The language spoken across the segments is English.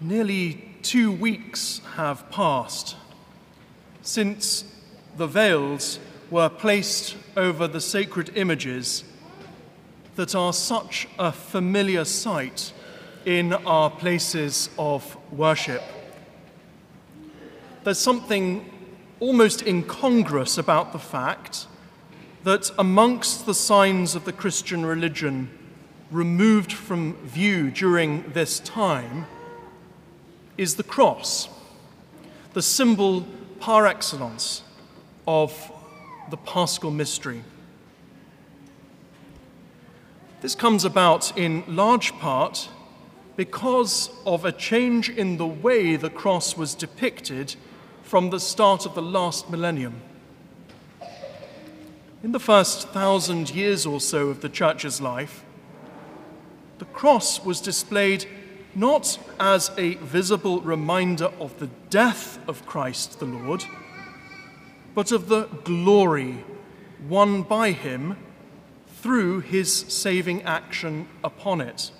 Nearly 2 weeks have passed since the veils were placed over the sacred images that are such a familiar sight in our places of worship. There's something almost incongruous about the fact that amongst the signs of the Christian religion removed from view during this time is the cross, the symbol par excellence of the Paschal mystery. This comes about in large part because of a change in the way the cross was depicted from the start of the last millennium. In the first 1,000 years or so of the Church's life, the cross was displayed not as a visible reminder of the death of Christ the Lord, but of the glory won by him through his saving action upon it.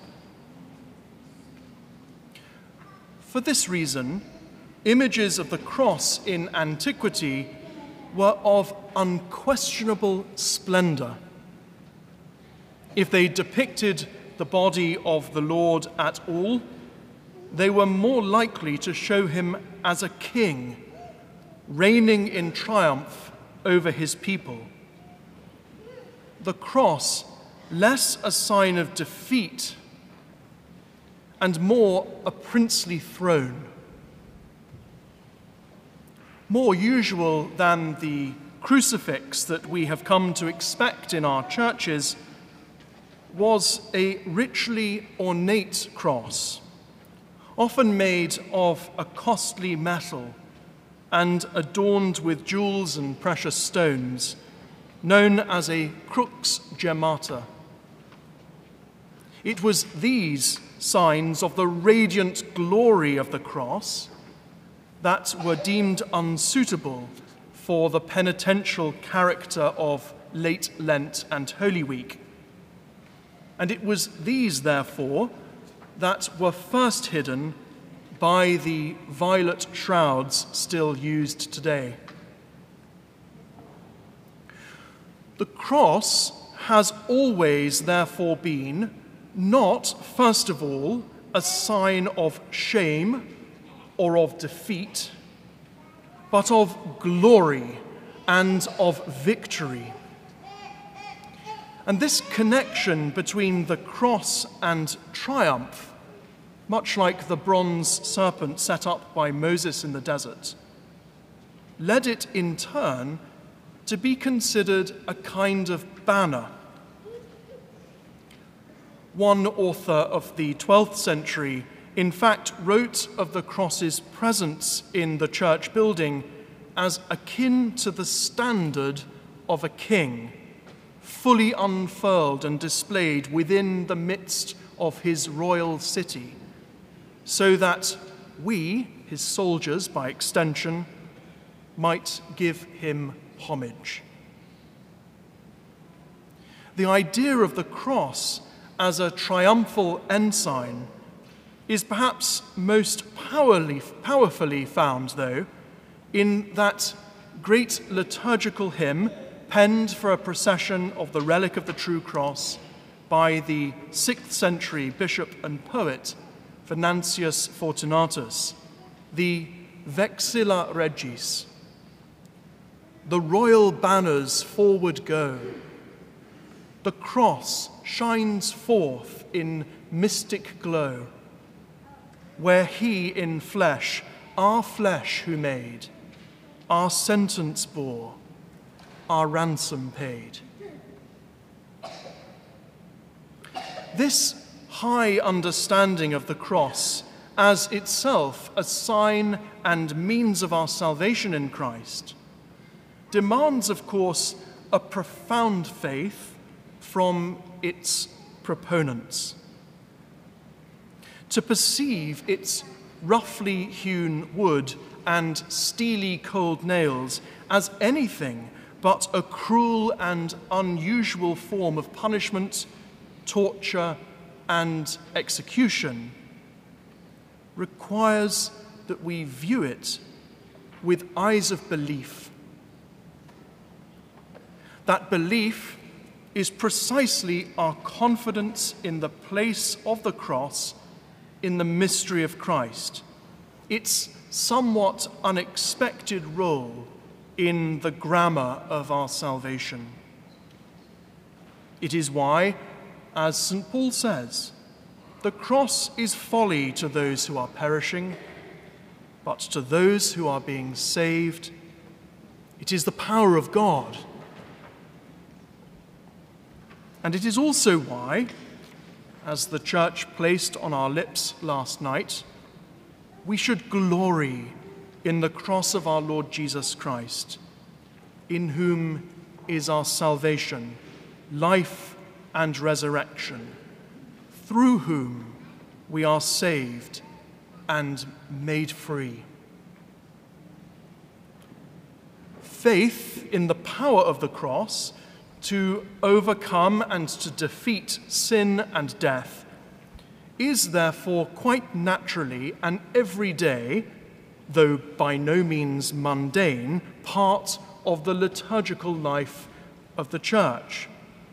For this reason, images of the cross in antiquity were of unquestionable splendor. If they depicted the body of the Lord at all, they were more likely to show him as a king, reigning in triumph over his people. The cross, less a sign of defeat and more a princely throne. More usual than the crucifix that we have come to expect in our churches was a richly ornate cross, often made of a costly metal and adorned with jewels and precious stones, known as a crux gemmata. It was these signs of the radiant glory of the cross that were deemed unsuitable for the penitential character of late Lent and Holy Week. And it was these, therefore, that were first hidden by the violet shrouds still used today. The cross has always, therefore, been not, first of all, a sign of shame or of defeat, but of glory and of victory. And this connection between the cross and triumph, much like the bronze serpent set up by Moses in the desert, led it in turn to be considered a kind of banner. One author of the 12th century, in fact, wrote of the cross's presence in the church building as akin to the standard of a king, fully unfurled and displayed within the midst of his royal city, so that we, his soldiers by extension, might give him homage. The idea of the cross as a triumphal ensign is perhaps most powerfully found, though, in that great liturgical hymn penned for a procession of the relic of the true cross by the 6th century bishop and poet Venantius Fortunatus, the Vexilla Regis. The royal banners forward go. The cross shines forth in mystic glow, where he in flesh, our flesh who made, our sentence bore, our ransom paid. This high understanding of the cross as itself a sign and means of our salvation in Christ demands, of course, a profound faith from its proponents. To perceive its roughly hewn wood and steely cold nails as anything but a cruel and unusual form of punishment, torture, and execution requires that we view it with eyes of belief. That belief is precisely our confidence in the place of the cross in the mystery of Christ, its somewhat unexpected role in the grammar of our salvation. It is why, as St. Paul says, the cross is folly to those who are perishing, but to those who are being saved, it is the power of God. And it is also why, as the Church placed on our lips last night, we should glory in the cross of our Lord Jesus Christ, in whom is our salvation, life and resurrection, through whom we are saved and made free. Faith in the power of the cross to overcome and to defeat sin and death is therefore quite naturally an everyday, though by no means mundane, part of the liturgical life of the Church.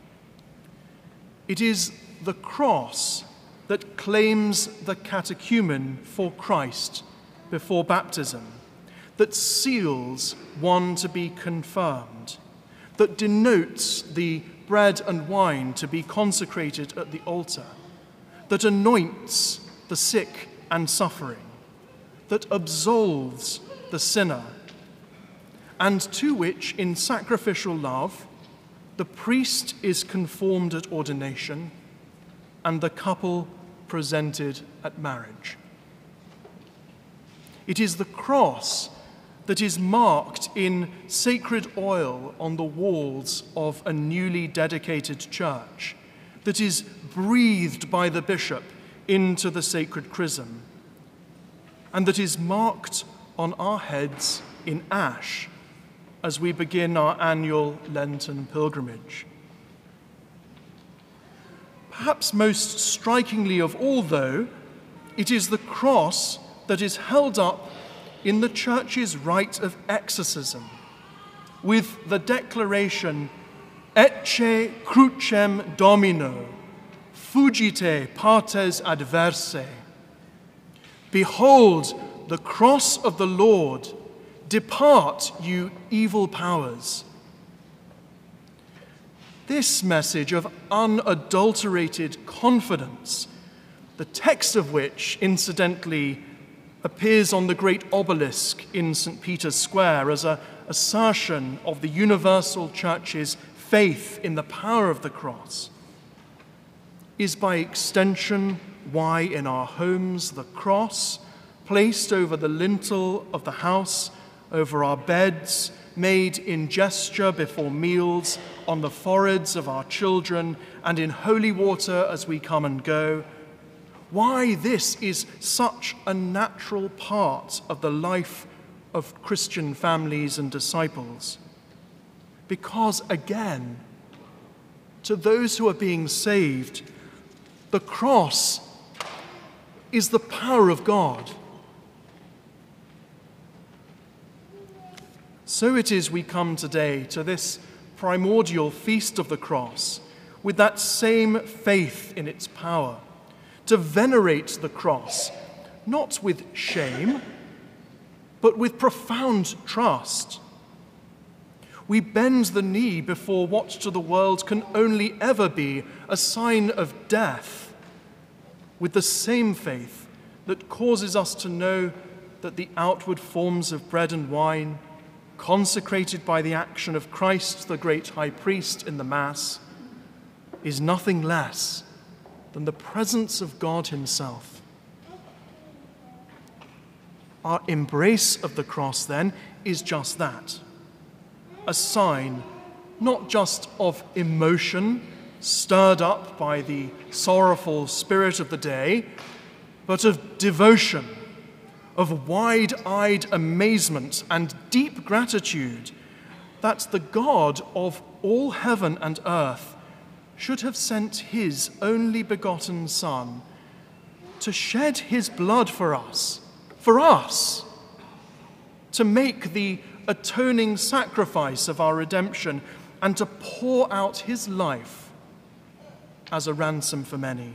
It is the cross that claims the catechumen for Christ before baptism, that seals one to be confirmed, that denotes the bread and wine to be consecrated at the altar, that anoints the sick and suffering, that absolves the sinner, and to which, in sacrificial love, the priest is conformed at ordination and the couple presented at marriage. It is the cross that is marked in sacred oil on the walls of a newly dedicated church, that is breathed by the bishop into the sacred chrism, and that is marked on our heads in ash as we begin our annual Lenten pilgrimage. Perhaps most strikingly of all, though, it is the cross that is held up in the Church's rite of exorcism, with the declaration, Ecce crucem Domino, fugite partes adverse. Behold the cross of the Lord, depart, you evil powers. This message of unadulterated confidence, the text of which, incidentally, appears on the great obelisk in St. Peter's Square as an assertion of the universal Church's faith in the power of the cross, is by extension why in our homes the cross, placed over the lintel of the house, over our beds, made in gesture before meals, on the foreheads of our children, and in holy water as we come and go, why this is such a natural part of the life of Christian families and disciples. Because, again, to those who are being saved, the cross is the power of God. So it is we come today to this primordial feast of the cross with that same faith in its power, to venerate the cross, not with shame, but with profound trust. We bend the knee before what to the world can only ever be a sign of death, with the same faith that causes us to know that the outward forms of bread and wine, consecrated by the action of Christ, the great high priest in the Mass, is nothing less than the presence of God himself. Our embrace of the cross, then, is just that, a sign not just of emotion stirred up by the sorrowful spirit of the day, but of devotion, of wide-eyed amazement and deep gratitude that the God of all heaven and earth should have sent his only begotten Son to shed his blood for us, to make the atoning sacrifice of our redemption, and to pour out his life as a ransom for many.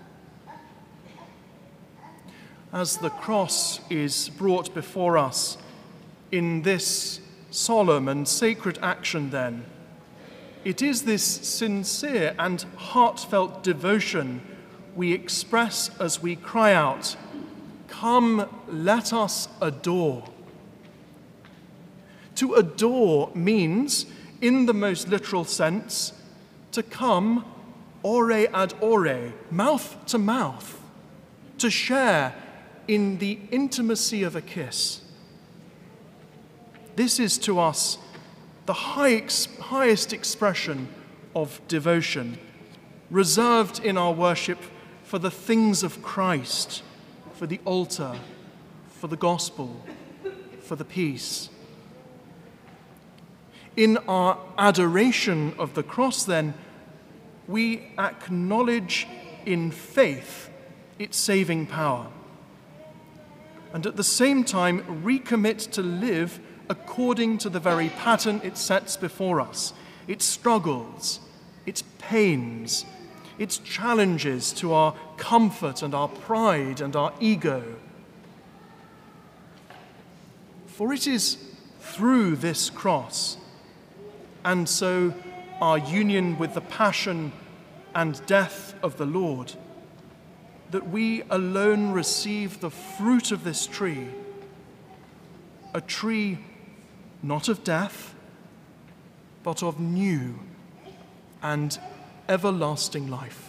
As the cross is brought before us in this solemn and sacred action, then, it is this sincere and heartfelt devotion we express as we cry out, "Come, let us adore." To adore means, in the most literal sense, to come ore ad ore, mouth to mouth, to share in the intimacy of a kiss. This is to us the highest expression of devotion, reserved in our worship for the things of Christ, for the altar, for the gospel, for the peace. In our adoration of the cross, then, we acknowledge in faith its saving power, and at the same time recommit to live according to the very pattern it sets before us, its struggles, its pains, its challenges to our comfort and our pride and our ego. For it is through this cross, and so our union with the passion and death of the Lord, that we alone receive the fruit of this tree, a tree not of death, but of new and everlasting life.